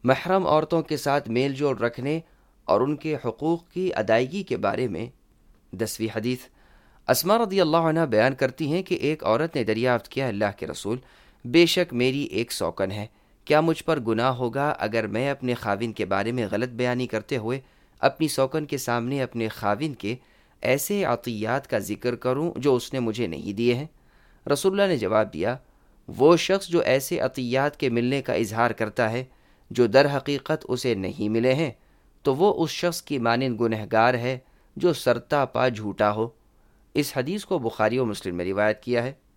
महरम औरतों के साथ मेल जोल रखने और उनके हुकूक की अदायगी के बारे में। 10वीं हदीस, अस्मा रदी अल्लाह अन्हा बयान करती हैं कि एक औरत ने दरियाफ्त किया, अल्लाह के रसूल, बेशक मेरी एक सौकन है, क्या मुझ पर गुनाह होगा अगर मैं अपने खाविन के बारे में गलत बयानी करते हुए अपनी सौकन के सामने अपने खाविन के ऐसे अतियात का जिक्र करूं जो उसने मुझे नहीं दिए हैं? रसूलुल्लाह ने जवाब दिया, वो शख्स जो ऐसे अतियात के मिलने का इजहार करता है जो दर हकीकत उसे नहीं मिले हैं, तो वो उस शख्स की मानिंद गुनहगार है जो सरता पा झूठा हो। इस हदीस को बुखारी और मुस्लिम में रिवायत किया है।